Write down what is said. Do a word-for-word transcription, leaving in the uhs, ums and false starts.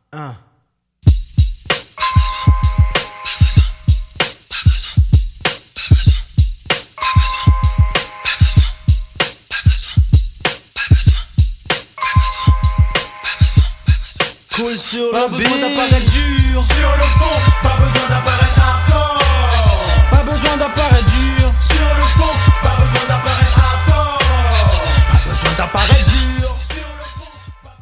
Un. Cool sur Pas le besoin beat. d'appareil dur sur le fond, pas besoin d'appareil